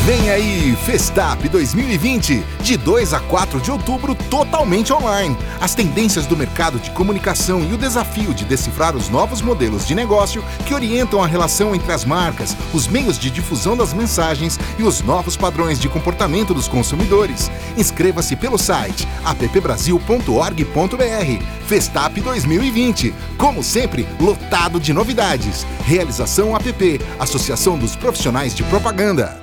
Vem aí, Festap 2020, de 2 a 4 de outubro, totalmente online. As tendências do mercado de comunicação e o desafio de decifrar os novos modelos de negócio que orientam a relação entre as marcas, os meios de difusão das mensagens e os novos padrões de comportamento dos consumidores. Inscreva-se pelo site appbrasil.org.br. Festap 2020, como sempre, lotado de novidades. Realização APP, Associação dos Profissionais de Propaganda.